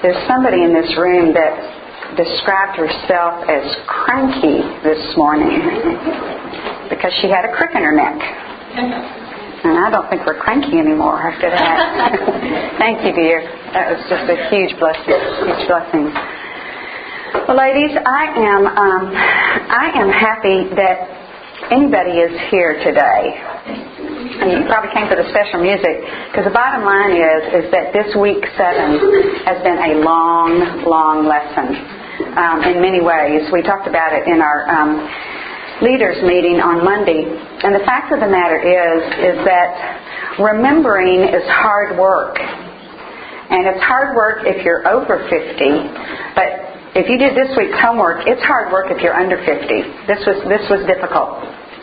There's somebody in this room that described herself as cranky this morning because she had a crick in her neck. And I don't think we're cranky anymore after that. Thank you, dear. That was just a huge blessing. Huge blessing. Well, ladies, I am happy that anybody is here today. And you probably came for the special music, because the bottom line is that this week 7 has been a long lesson in many ways. We talked about it in our leaders meeting on Monday. And the fact of the matter is that remembering is hard work. And it's hard work if you're over 50, but if you did this week's homework, it's hard work if you're under 50. This was difficult.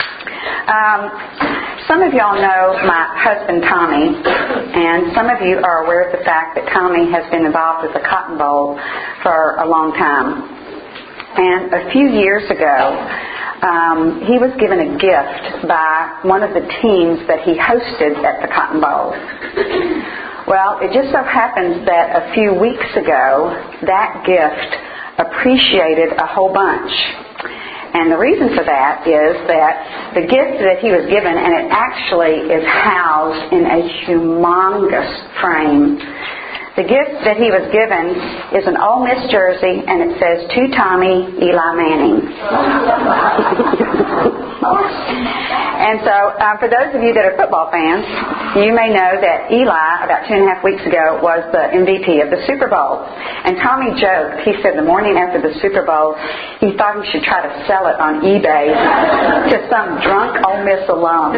Some of y'all know my husband Tommy, and some of you are aware of the fact that Tommy has been involved with the Cotton Bowl for a long time. And a few years ago, he was given a gift by one of the teams that he hosted at the Cotton Bowl. Well, it just so happens that a few weeks ago, that gift appreciated a whole bunch. And the reason for that is that the gift that he was given, and it actually is housed in a humongous frame. The gift that he was given is an Ole Miss jersey, and it says, "To Tommy, Eli Manning." And so, for those of you that are football fans, you may know that Eli, about 2.5 weeks ago, was the MVP of the Super Bowl. And Tommy joked, he said the morning after the Super Bowl, he thought he should try to sell it on eBay to some drunk Ole Miss alum.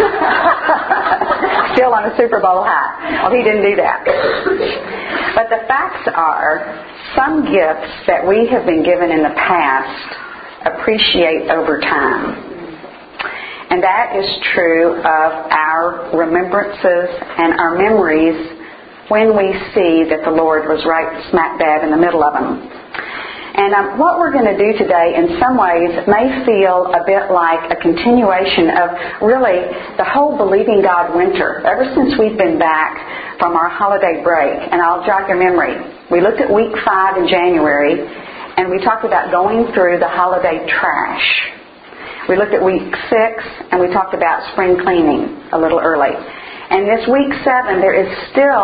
Still on a Super Bowl high. Well, he didn't do that. But the facts are, some gifts that we have been given in the past appreciate over time. And that is true of our remembrances and our memories when we see that the Lord was right smack dab in the middle of them. And what we're going to do today in some ways may feel a bit like a continuation of really the whole Believing God winter. Ever since we've been back from our holiday break, and I'll jog your memory. We looked at week 5 in January, and we talked about going through the holiday trash. We looked at week 6, and we talked about spring cleaning a little early. And this week 7, there is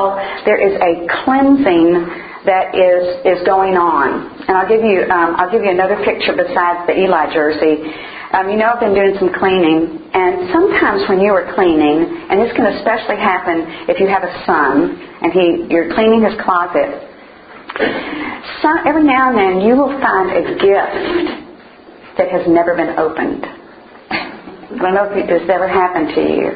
a cleansing that is going on. And I'll give you another picture besides the Eli jersey. I've been doing some cleaning, and sometimes when you are cleaning, and this can especially happen if you have a son and you're cleaning his closet, every now and then you will find a gift that has never been opened. I don't know if this has ever happened to you.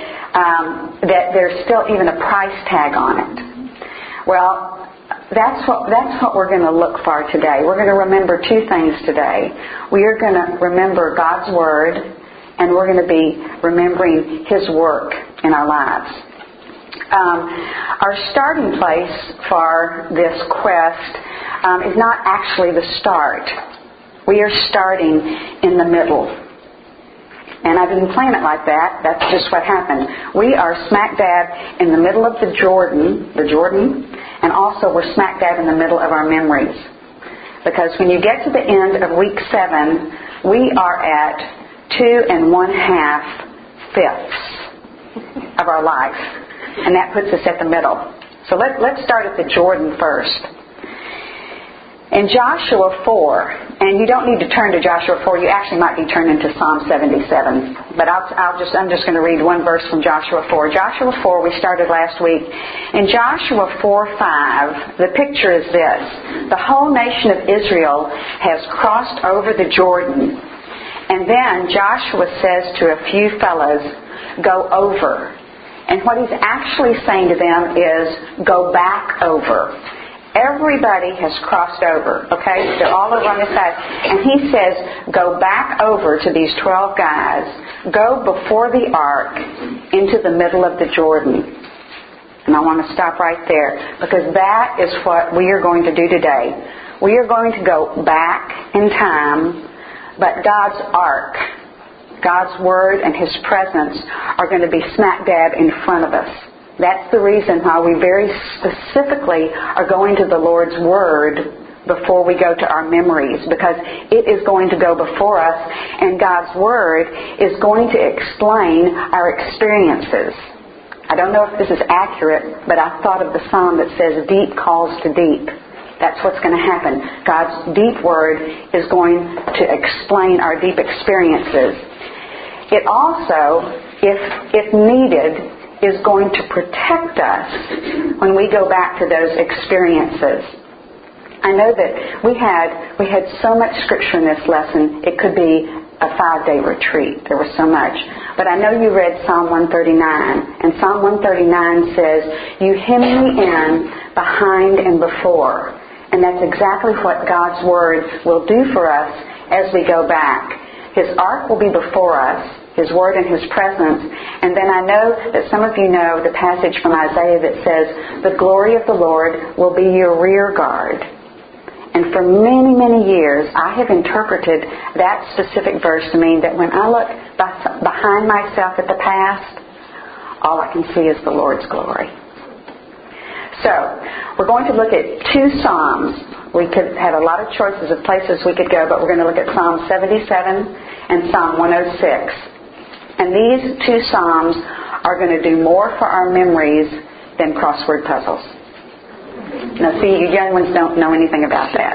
That there's still even a price tag on it. Well, that's what we're going to look for today. We're going to remember 2 things today. We are going to remember God's Word, and we're going to be remembering His work in our lives. Our starting place for this quest is not actually the start. We are starting in the middle. And I didn't plan it like that. That's just what happened. We are smack dab in the middle of the Jordan, and also we're smack dab in the middle of our memories. Because when you get to the end of week 7, we are at 2 1/2 fifths of our life. And that puts us at the middle. So let's start at the Jordan first. In Joshua 4, and you don't need to turn to Joshua 4, you actually might be turning to Psalm 77. But I'm just going to read one verse from Joshua 4. Joshua 4, we started last week. In Joshua 4:5, the picture is this. The whole nation of Israel has crossed over the Jordan. And then Joshua says to a few fellows, go over. And what he's actually saying to them is, go back over. Everybody has crossed over, okay? They're all over on this side. And he says, go back over to these 12 guys. Go before the ark into the middle of the Jordan. And I want to stop right there, because that is what we are going to do today. We are going to go back in time, but God's ark, God's Word and His presence are going to be smack dab in front of us. That's the reason why we very specifically are going to the Lord's Word before we go to our memories, because it is going to go before us, and God's Word is going to explain our experiences. I don't know if this is accurate, but I thought of the psalm that says, deep calls to deep. That's what's going to happen. God's deep Word is going to explain our deep experiences. It also, if needed, is going to protect us when we go back to those experiences. I know that we had so much scripture in this lesson, it could be a 5-day retreat. There was so much. But I know you read Psalm 139, and Psalm 139 says, you hem me in behind and before. And that's exactly what God's Word will do for us as we go back. His ark will be before us, His Word and His presence. And then I know that some of you know the passage from Isaiah that says, the glory of the Lord will be your rear guard. And for many, many years, I have interpreted that specific verse to mean that when I look behind myself at the past, all I can see is the Lord's glory. So, we're going to look at 2 Psalms. We could have a lot of choices of places we could go, but we're going to look at Psalm 77 and Psalm 106. And these 2 Psalms are going to do more for our memories than crossword puzzles. Now, see, you young ones don't know anything about that.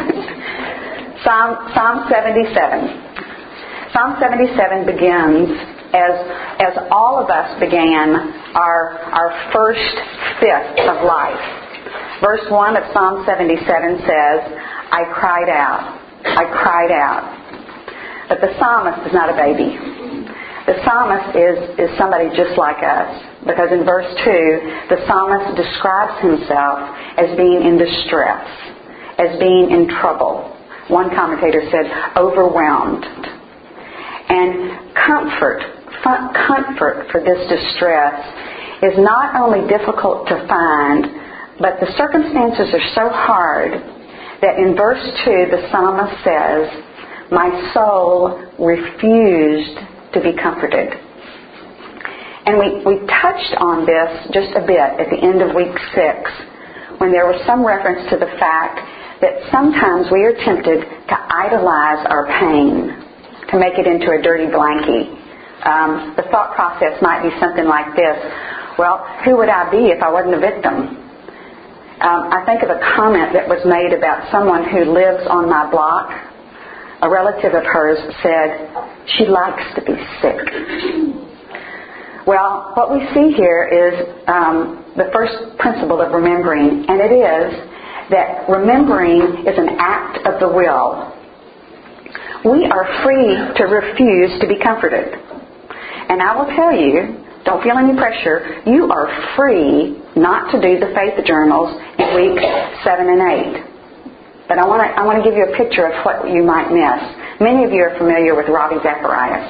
Psalm 77. Psalm 77 begins as all of us began our first fifth of life. Verse 1 of Psalm 77 says, I cried out. I cried out. But the psalmist is not a baby. The psalmist is somebody just like us. Because in verse 2, the psalmist describes himself as being in distress, as being in trouble. One commentator said, overwhelmed. And comfort for this distress is not only difficult to find, but the circumstances are so hard that in verse 2 the psalmist says, my soul refused to be comforted. And we touched on this just a bit at the end of week 6, when there was some reference to the fact that sometimes we are tempted to idolize our pain, to make it into a dirty blankie. The thought process might be something like this. Well, who would I be if I wasn't a victim? I think of a comment that was made about someone who lives on my block. A relative of hers said, she likes to be sick. Well, what we see here is the first principle of remembering, and it is that remembering is an act of the will. We are free to refuse to be comforted. And I will tell you, don't feel any pressure, you are free not to do the faith journals in weeks 7 and 8. But I want to give you a picture of what you might miss. Many of you are familiar with Ravi Zacharias.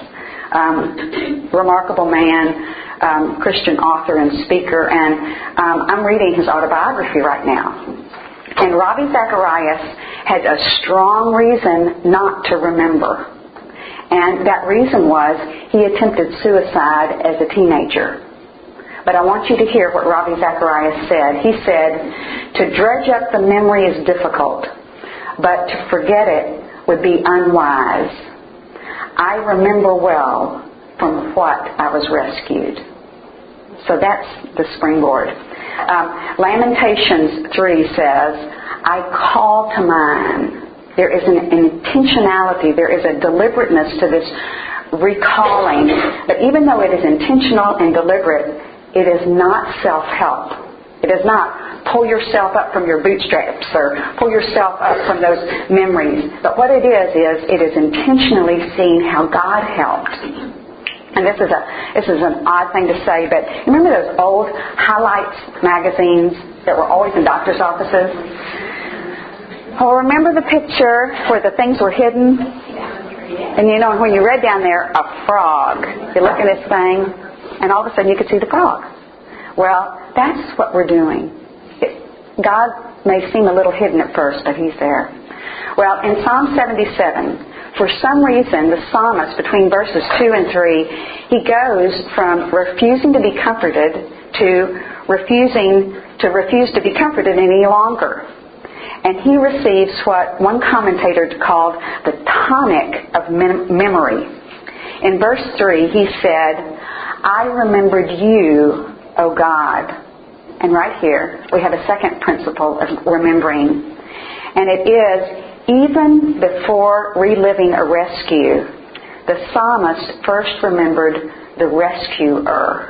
Remarkable man, Christian author and speaker, and I'm reading his autobiography right now. And Ravi Zacharias had a strong reason not to remember. And that reason was he attempted suicide as a teenager. But I want you to hear what Ravi Zacharias said. He said, to dredge up the memory is difficult, but to forget it would be unwise. I remember well from what I was rescued. So that's the springboard. Lamentations 3 says, I call to mind. There is an intentionality, there is a deliberateness to this recalling. But even though it is intentional and deliberate, it is not self-help. It is not pull yourself up from your bootstraps or pull yourself up from those memories. But what it is it is intentionally seeing how God helped. And this is an odd thing to say, but remember those old highlights magazines that were always in doctor's offices? Well, remember the picture where the things were hidden? And you know, when you read down there, a frog. You look at this thing, and all of a sudden you could see the frog. Well, that's what we're doing. God may seem a little hidden at first, but He's there. Well, in Psalm 77, for some reason, the psalmist, between verses 2 and 3, he goes from refusing to be comforted to refuse to be comforted any longer. And he receives what one commentator called the tonic of memory. In verse 3, he said, I remembered you, O God. And right here, we have a second principle of remembering. And it is, even before reliving a rescue, the psalmist first remembered the rescuer.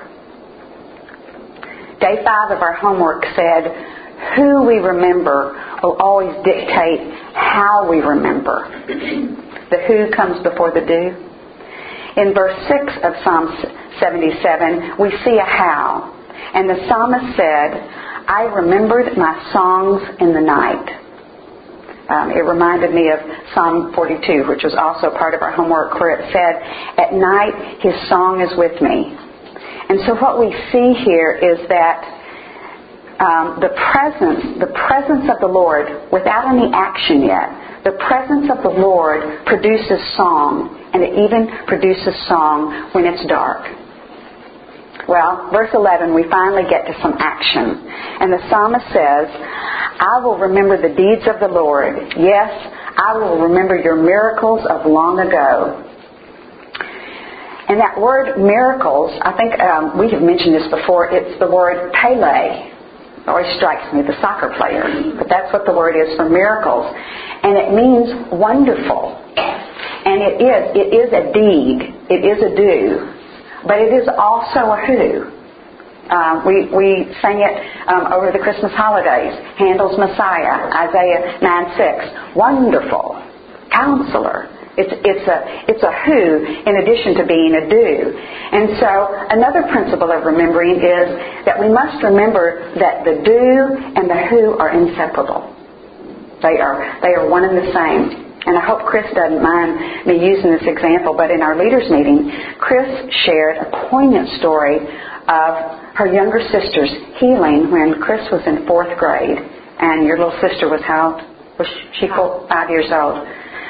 Day 5 of our homework said, who we remember will always dictate how we remember. The who comes before the do. In verse 6 of Psalm 77, we see a how. And the psalmist said, I remembered my songs in the night. It reminded me of Psalm 42, which was also part of our homework, where it said, at night his song is with me. And so what we see here is that the presence of the Lord, without any action yet, the presence of the Lord produces song, and it even produces song when it's dark. Well, verse 11, we finally get to some action. And the psalmist says, I will remember the deeds of the Lord. Yes, I will remember your miracles of long ago. And that word miracles, I think we have mentioned this before, it's the word Pele. It always strikes me, the soccer player. But that's what the word is for miracles. And it means wonderful. And it is a deed. It is a do. But it is also a who. We sang it over the Christmas holidays. Handel's Messiah, Isaiah 9:6. Wonderful. Counselor. It's a who in addition to being a do. And so another principle of remembering is that we must remember that the do and the who are inseparable. They are one and the same. And I hope Chris doesn't mind me using this example, but in our leaders meeting, Chris shared a poignant story of her younger sister's healing when Chris was in 4th grade. And your little sister was how old? Was she 5 years old?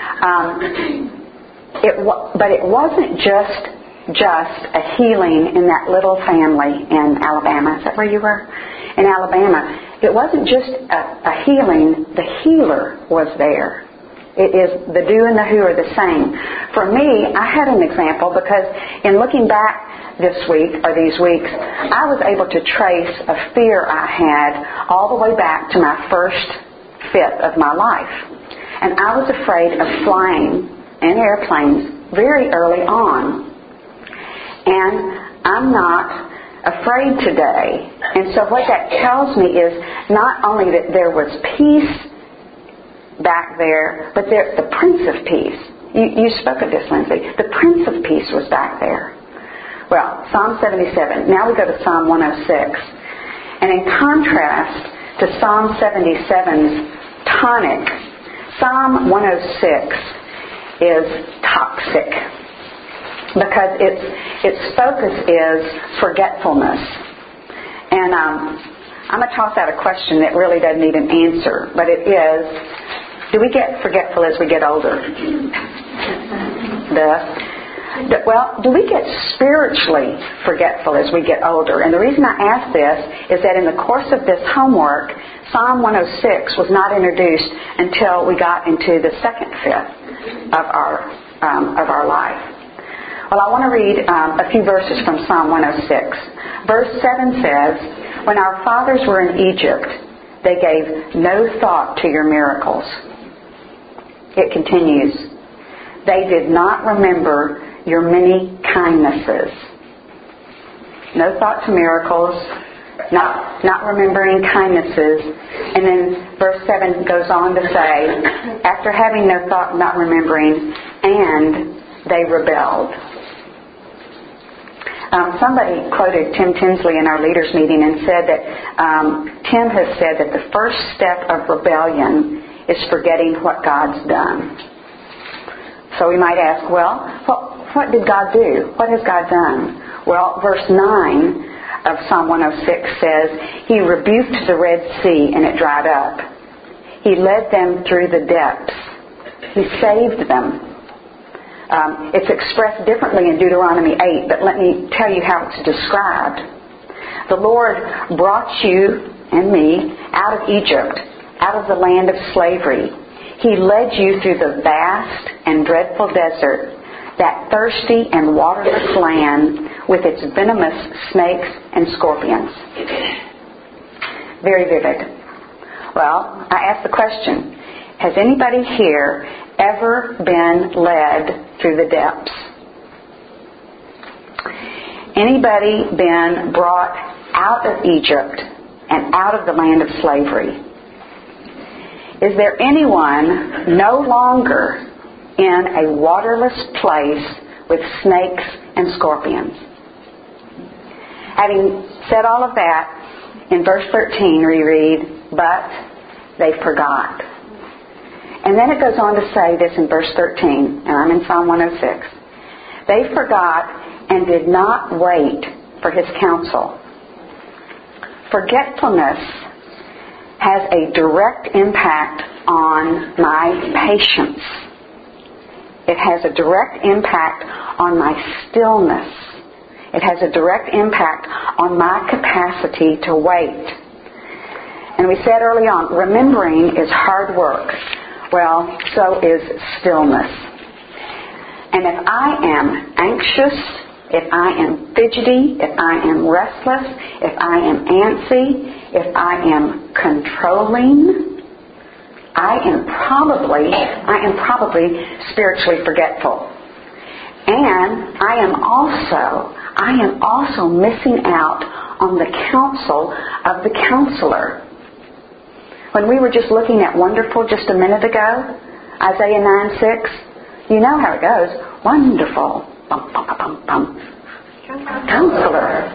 But it wasn't just a healing in that little family in Alabama. Is that where you were? In Alabama. It wasn't just a healing. The healer was there. It is the do and the who are the same. For me, I had an example because in looking back this week or these weeks, I was able to trace a fear I had all the way back to my first fit of my life. And I was afraid of flying in airplanes very early on. And I'm not afraid today. And so what that tells me is not only that there was peace back there, but the Prince of Peace. You spoke of this, Lindsay. The Prince of Peace was back there. Well, Psalm 77. Now we go to Psalm 106. And in contrast to Psalm 77's tonic, Psalm 106 is toxic because its focus is forgetfulness. And I'm going to toss out a question that really doesn't need an answer, but it is, do we get forgetful as we get older? Well, do we get spiritually forgetful as we get older? And the reason I ask this is that in the course of this homework, Psalm 106 was not introduced until we got into the second fifth of our life. Well, I want to read a few verses from Psalm 106. Verse 7 says, when our fathers were in Egypt, they gave no thought to your miracles. It continues, they did not remember your many kindnesses. No thought to miracles, not remembering kindnesses. And then verse 7 goes on to say, after having no thought, not remembering, and they rebelled. Somebody quoted Tim Tinsley in our leaders meeting and said that Tim has said that the first step of rebellion is forgetting what God's done. So we might ask, well, what did God do? What has God done? Well, verse 9 of Psalm 106 says, He rebuked the Red Sea and it dried up. He led them through the depths. He saved them. It's expressed differently in Deuteronomy 8, but let me tell you how it's described. The Lord brought you and me out of Egypt, out of the land of slavery. He led you through the vast and dreadful desert, that thirsty and waterless land with its venomous snakes and scorpions. Very vivid. Well, I ask the question, has anybody here ever been led through the depths? Anybody been brought out of Egypt and out of the land of slavery? Is there anyone no longer in a waterless place with snakes and scorpions? Having said all of that, in verse 13 we read, but they forgot. And then it goes on to say this in verse 13, and I'm in Psalm 106. They forgot and did not wait for His counsel. Forgetfulness has a direct impact on my patience. It has a direct impact on my stillness. It has a direct impact on my capacity to wait. And we said early on, remembering is hard work. Well, so is stillness. And if I am anxious, if I am fidgety, if I am restless, if I am antsy, if I am controlling, I am probably spiritually forgetful. And I am also missing out on the counsel of the counselor. When we were just looking at wonderful just a minute ago, Isaiah 9:6, you know how it goes. Wonderful. Bum, bum, bum, bum. Counselor.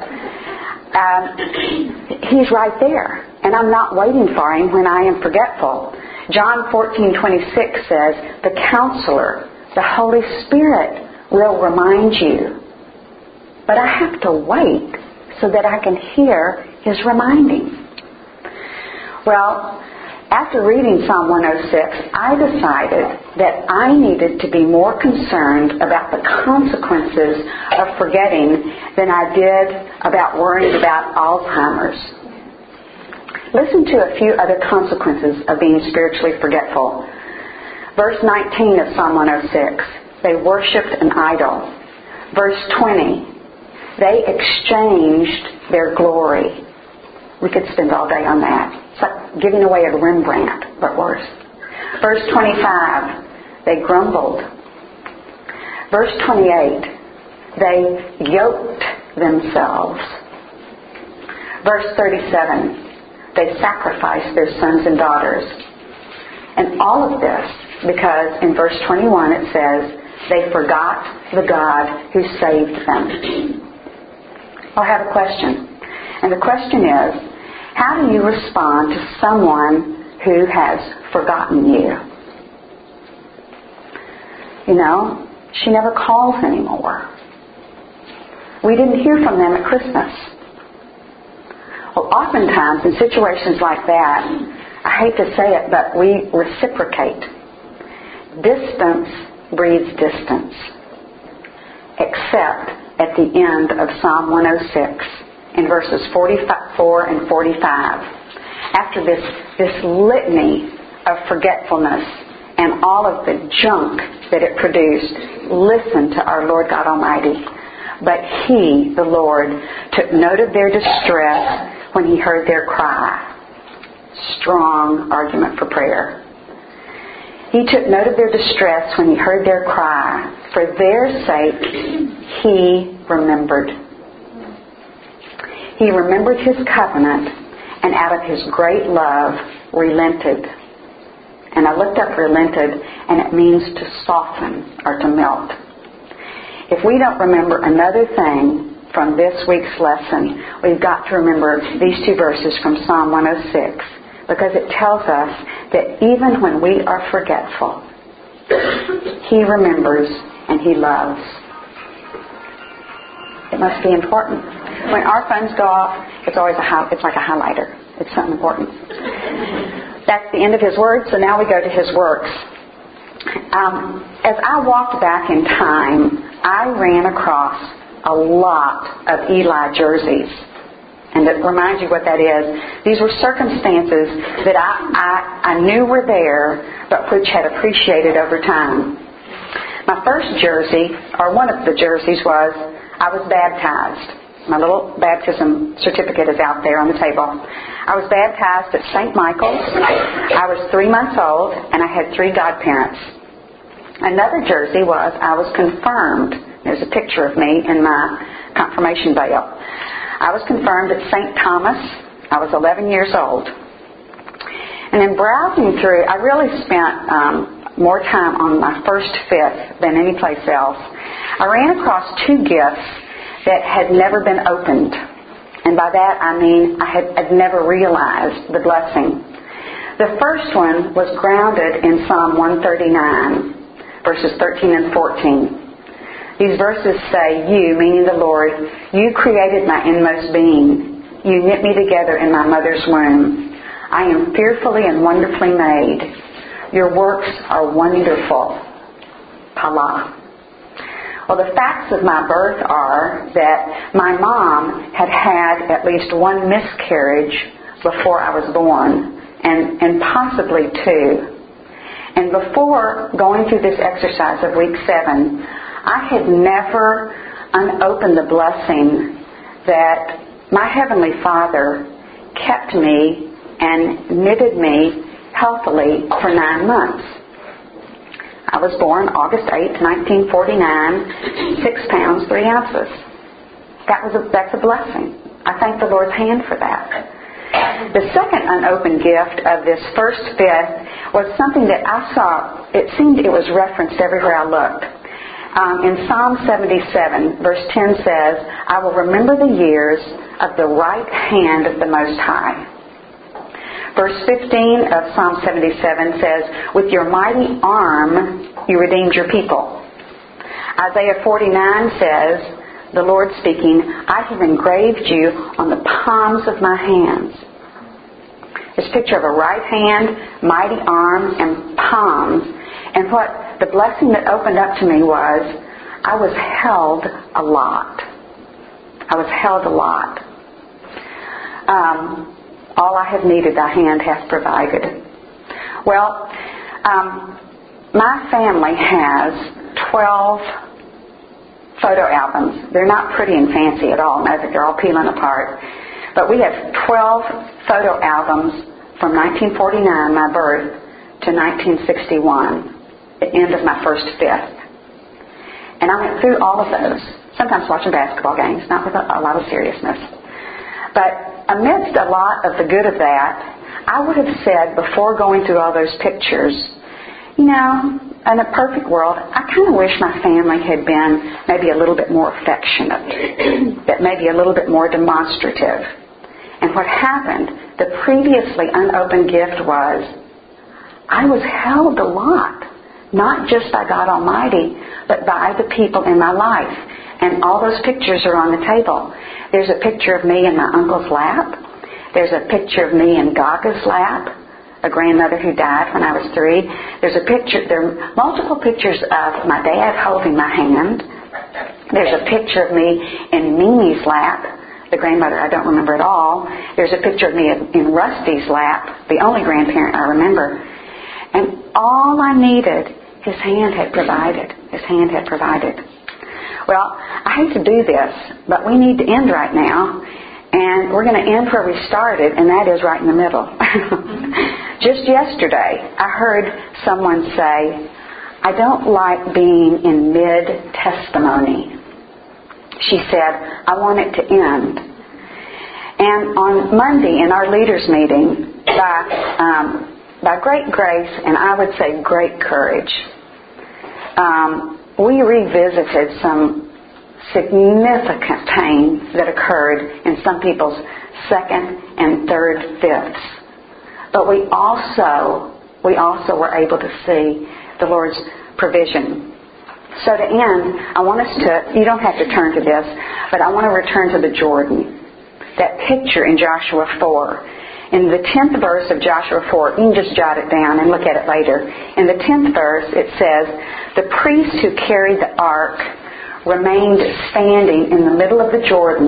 He's right there. And I'm not waiting for Him when I am forgetful. John 14:26 says, the counselor, the Holy Spirit, will remind you. But I have to wait so that I can hear His reminding. Well, after reading Psalm 106, I decided that I needed to be more concerned about the consequences of forgetting than I did about worrying about Alzheimer's. Listen to a few other consequences of being spiritually forgetful. Verse 19 of Psalm 106, they worshipped an idol. Verse 20, they exchanged their glory. We could spend all day on that. It's like giving away a Rembrandt, but worse. Verse 25, they grumbled. Verse 28, they yoked themselves. Verse 37, they sacrificed their sons and daughters. And all of this because in verse 21 it says, they forgot the God who saved them. I have a question. And the question is, how do you respond to someone who has forgotten you? You know, she never calls anymore. We didn't hear from them at Christmas. Well, oftentimes in situations like that, I hate to say it, but we reciprocate. Distance breeds distance. Except at the end of Psalm 106 in verses 44 and 45. After this litany of forgetfulness and all of the junk that it produced, listen to our Lord God Almighty. But He, the Lord, took note of their distress when He heard their cry. Strong argument for prayer. He took note of their distress when He heard their cry. For their sake, He remembered. He remembered His covenant, and out of His great love, relented. And I looked up relented, and it means to soften or to melt. If we don't remember another thing from this week's lesson, we've got to remember these two verses from Psalm 106, because it tells us that even when we are forgetful, He remembers and He loves. It must be important. When our phones go off, it's always it's like a highlighter. It's something important. That's the end of His words, so now we go to His works. As I walked back in time, I ran across a lot of Eli jerseys. And to remind you what that is, these were circumstances that I knew were there, but which had appreciated over time. My first jersey, or one of the jerseys, was I was baptized. My little baptism certificate is out there on the table. I was baptized at St. Michael's. I was 3 months old, and I had 3 godparents. Another jersey was I was confirmed. There's a picture of me in my confirmation veil. I was confirmed at St. Thomas. I was 11 years old. And in browsing through, I really spent more time on my first fifth than any place else. I ran across 2 gifts that had never been opened. And by that I mean I'd never realized the blessing. The first one was grounded in Psalm 139, verses 13 and 14. These verses say, "You," meaning the Lord, "you created my inmost being. You knit me together in my mother's womb. I am fearfully and wonderfully made. Your works are wonderful." Pala. Well, the facts of my birth are that my mom had had at least 1 miscarriage before I was born, and possibly 2. And before going through this exercise of week 7, I had never unopened the blessing that my Heavenly Father kept me and knitted me healthily for 9 months. I was born August 8, 1949, 6 pounds, 3 ounces. That's a blessing. I thank the Lord's hand for that. The second unopened gift of this first fifth was something that I saw. It seemed it was referenced everywhere I looked. In Psalm 77, verse 10 says, "I will remember the years of the right hand of the Most High." Verse 15 of Psalm 77 says, "With your mighty arm you redeemed your people." Isaiah 49 says, the Lord speaking, "I have engraved you on the palms of my hands." This picture of a right hand, mighty arm, and palms. And what the blessing that opened up to me was, I was held a lot. I was held a lot. All I have needed, thy hand hath provided. Well, my family has 12 photo albums. They're not pretty and fancy at all. They're all peeling apart. But we have 12 photo albums from 1949, my birth, to 1961, the end of my first fifth. And I went through all of those, sometimes watching basketball games, not with a lot of seriousness. But amidst a lot of the good of that, I would have said before going through all those pictures, in a perfect world, I kind of wish my family had been maybe a little bit more affectionate, that maybe a little bit more demonstrative. And what happened, the previously unopened gift was, I was held a lot, not just by God Almighty, but by the people in my life. And all those pictures are on the table. There's a picture of me in my uncle's lap. There's a picture of me in Gaga's lap, a grandmother who died when I was 3. There are multiple pictures of my dad holding my hand. There's a picture of me in Mimi's lap, the grandmother I don't remember at all. There's a picture of me in Rusty's lap, the only grandparent I remember. And all I needed, His hand had provided. His hand had provided. Well, I hate to do this, but we need to end right now. And we're going to end where we started, and that is right in the middle. Just yesterday, I heard someone say, I don't like being in mid-testimony. She said, I want it to end. And on Monday in our leaders meeting, by great grace, and I would say great courage, we revisited some significant pain that occurred in some people's second and third fifths. But we also were able to see the Lord's provision. So to end, I want us to, you don't have to turn to this, but I want to return to the Jordan. That picture in Joshua 4. In the 10th verse of Joshua 4, you can just jot it down and look at it later. In the 10th verse, it says, the priests who carried the ark remained standing in the middle of the Jordan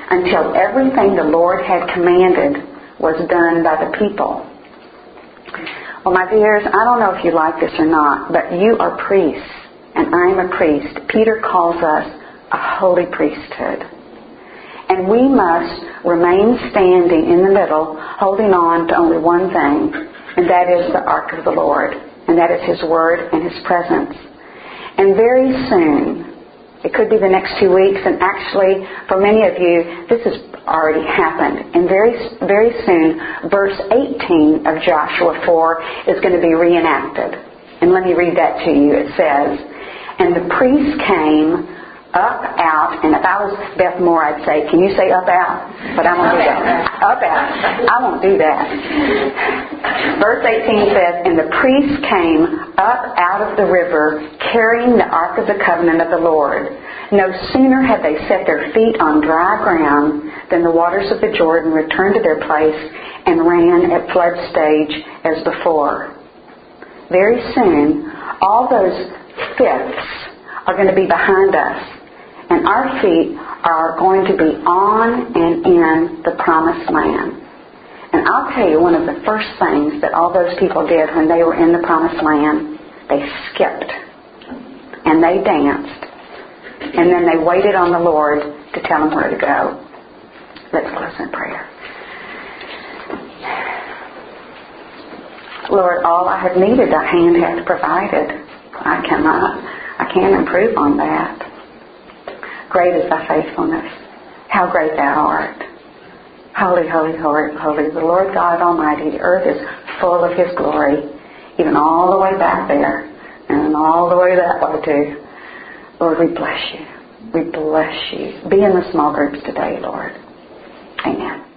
until everything the Lord had commanded was done by the people. Well, my dears, I don't know if you like this or not, but you are priests, and I am a priest. Peter calls us a holy priesthood. And we must remain standing in the middle, holding on to only one thing, and that is the ark of the Lord, and that is His Word and His presence. And very soon, it could be the next 2 weeks, and actually, for many of you, this has already happened. And very, very soon, verse 18 of Joshua 4 is going to be reenacted. And let me read that to you. It says, "And the priests came up, out," and if I was Beth Moore, I'd say, "Can you say up, out?" But I won't do that. Up, out. I won't do that. Verse 18 says, "And the priests came up out of the river, carrying the ark of the covenant of the Lord. No sooner had they set their feet on dry ground than the waters of the Jordan returned to their place and ran at flood stage as before." Very soon, all those fifths are going to be behind us. And our feet are going to be on and in the promised land. And I'll tell you, one of the first things that all those people did when they were in the promised land, they skipped. And they danced. And then they waited on the Lord to tell them where to go. Let's close in prayer. Lord, all I have needed, thy hand hath provided. I can't improve on that. Great is thy faithfulness. How great thou art. Holy, holy, holy, holy, the Lord God Almighty. The earth is full of His glory, even all the way back there, and all the way that way too. Lord, we bless you. We bless you. Be in the small groups today, Lord. Amen.